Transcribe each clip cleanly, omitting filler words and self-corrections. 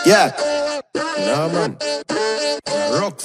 Yeah. Nah, man. Rocks.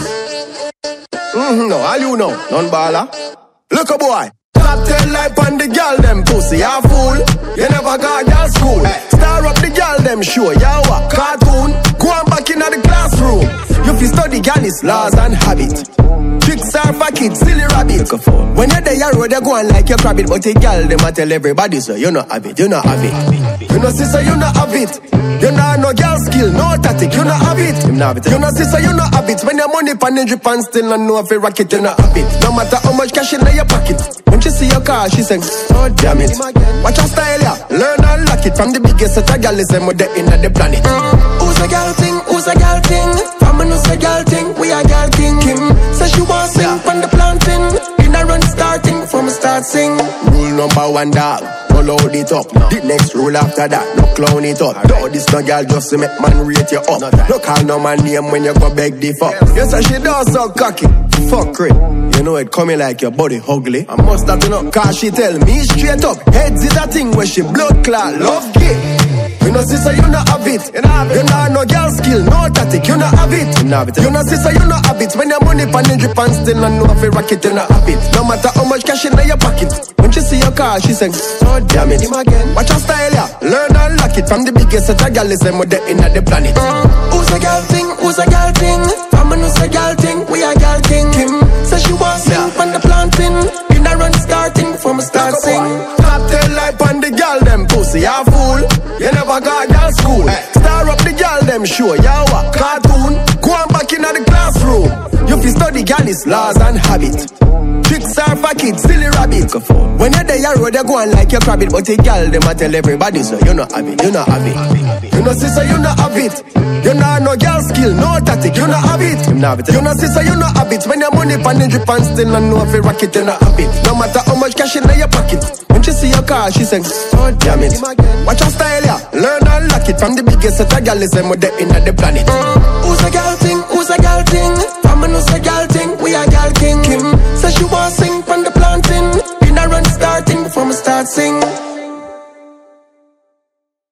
No, all you know. Non-baller. Look a boy. Top 10 life on the girl, them pussy, you fool. You never got girl school. Star up the girl, them show, you a cartoon. Go on back in the classroom. You fi study girl, it's laws and habit. Tricks are for kids, silly rabbit. When you're there, you road, you go on like your rabbit. But the girl, them a tell everybody, so you not have it, you not have it. You know, sister, you not have it. You know, no girl skill, no tactic, you not have it. You know, sister, you not have it. When your money pan in drip and still not know if you rocket, you not have it. No matter how much cash in your pocket. When she see your car, she say, oh damn it. Watch her style, yeah. Learn and lock it. From the biggest set of girl, is them with the end of the planet. Who's a girl thing? Who's a girl thing? Famous a girl thing. We a girl king. Kim say she want sing from the planting. In a run starting from a start sing. Rule number 1, dog. Load it up. The next rule after that, no clown it up. No, this no girl just to make man rate you up. No call no man name when you go beg the fuck. You say she does so cocky. Fuck it. You know it coming like your body ugly. I must that you know, cause she tell me straight up. Heads is a thing where she blood clot, love gay. You know sister, you not have it. You know no girl skill, no tactic, you not have it. You know sister, you not have it. When your money pan in drip and still not know if you rocket, you not have it. No matter how much cash in your pocket. When she see your car, she say, oh damn it. Watch her style, yeah. Learn and lock it. From the biggest set of girl, is them with the end of the planet. Who's a girl thing? Who's a girl thing? Famous a girl thing. We a girl king. Kim say she wants sing from the planting. In a run starting from a start sing. Top 10 life on the girl, them pussy, you fool. You never got girl school. Star up the girl, them show, you a cartoon. Go on back in the classroom. You fi study girl, it's laws and habit. Tricks are for kids, silly rabbit. When you're there, you road, you go on like your rabbit. But the girl, them a tell everybody, so you not have it, you not have it. You know sister, you not have it. You know no girl skill, no tactic, you not have it. You know sister, you not have it. When your money pan in drip and still not know if you rocket, you not have it. No matter how much cash in your pocket. When she see your car, she say, oh damn it. Watch her style, yeah. Learn and lock it. From the biggest set of girl, is them with the end of the planet. Who's a girl thing? Who's a girl thing? Famous a girl thing. We a girl king. Kim say she want sing from the planting. In a run starting from a start sing.